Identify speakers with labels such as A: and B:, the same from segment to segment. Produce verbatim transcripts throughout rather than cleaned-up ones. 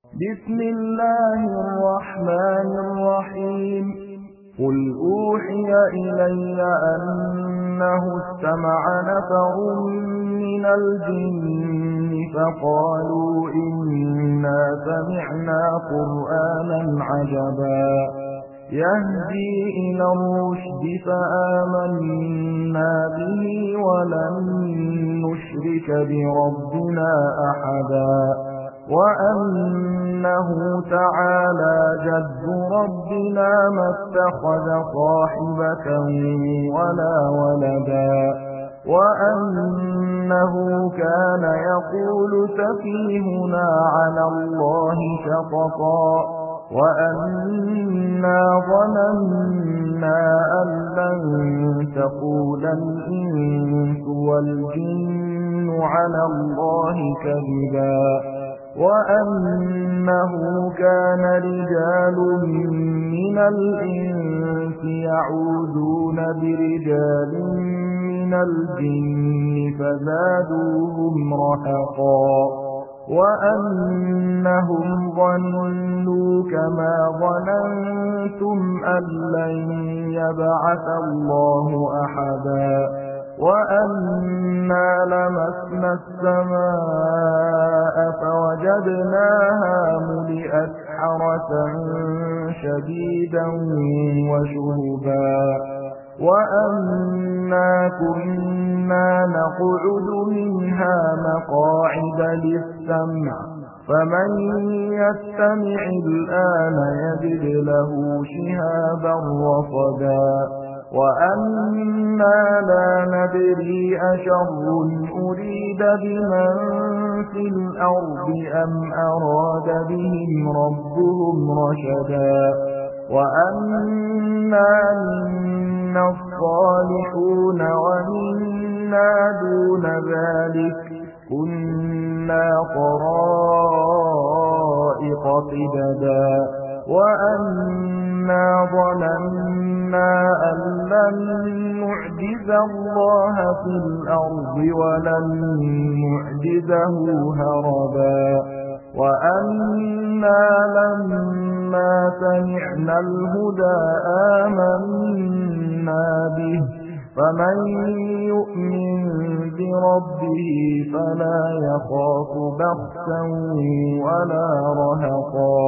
A: بسم الله الرحمن الرحيم قل أوحي إلي أنه استمع نفر من الجن فقالوا إنا سمعنا قرآنا عجبا يهدي إلى الرشد فآمنا به ولن نشرك بربنا أحدا وأنه تعالى جد ربنا ما اتخذ صاحبة ولا ولدا وأنه كان يقول سفيهنا على الله شططا وأنا ظننا أن لن تقول الإنس والجن على الله كذبا وأنه كان رجال من الإنس يعوذون برجال من الجن فزادوهم رهقا وأنهم ظنوا كما ظننتم أن لن يبعث الله أحدا وأنا لمسنا السماء فوجدناها ملئت حرسا شديدا وشهبا وأنا كنا نقعد منها مقاعد للسمع فمن يستمع الآن يجد له شهابا رصدا وأنا لا ندري أشر أريد بمن في الأرض أم أراد بهم ربهم رشدا وأنا منا الصالحون ومنا دون ذلك كنا طرائق قددا وأنا ظننا أن لن نعجز الله في الأرض ولن نعجزه هربا وأنا لما سمعنا الهدى آمنا به فمن يؤمن بربه فلا يخاف بخسا ولا رهقا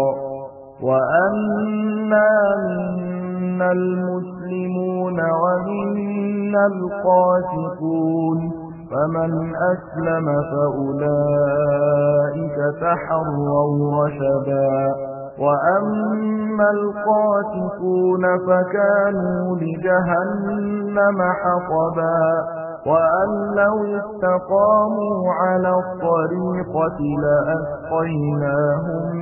A: وأنا منا المسلمون ومنا القاسطون فمن أسلم فأولئك تحروا رشدا وأما القاسطون فكانوا لجهنم حطبا وأن لو استقاموا على الطريقة لأسقيناهم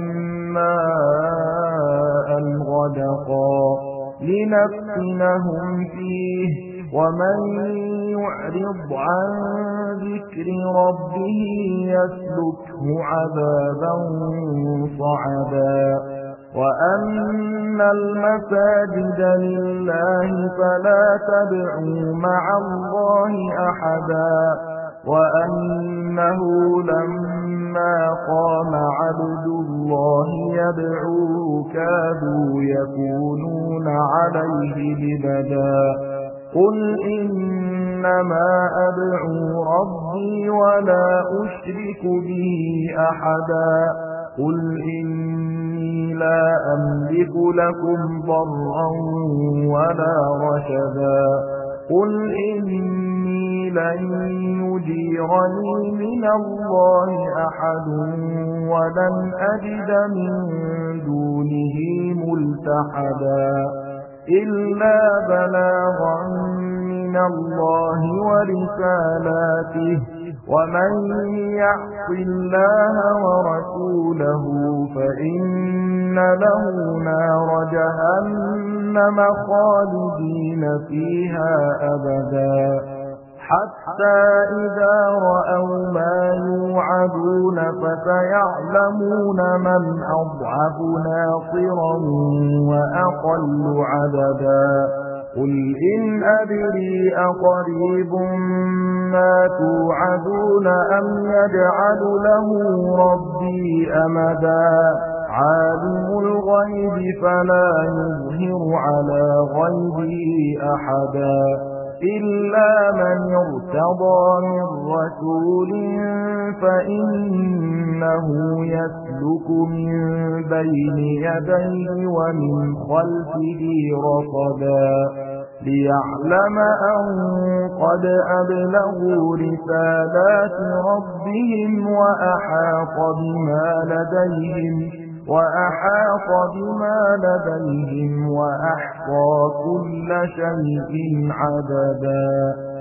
A: ماء غدقا لنفتنهم فيه ومن يعرض عن ذكر ربه يسلكه عذابا صعدا وأن المساجد لله فلا تدعوا مع الله أحدا وأنه لما قام عبد الله يدعوه كادوا يكونون عليه لبدا قل إنما أدعو ربي ولا أشرك به أحدا قل إني لا أملك لكم ضرا ولا رشدا قل إني لن يجيرني من الله أحد ولن أجد من دونه ملتحدا إلا بلاغا من الله ورسالاته ومن يعص الله ورسوله فإن له نار جهنم خالدين فيها أبدا حتى إذا رأوا ما يوعدون فسيعلمون من أضعف ناصرا وأقل عددا قل إن أدري أقريب ما توعدون أم يجعل له ربي أمدا عالم الغيب فلا يظهر على غيبه أحدا إلا من ارتضى من رسول فإنه يسلك من بين يديه ومن خلفه رصدا ليعلم أن قد أبلغوا رسالات ربهم وأحاط بما لديهم وأحاط بما لديهم وأحصى كل شيء عددا.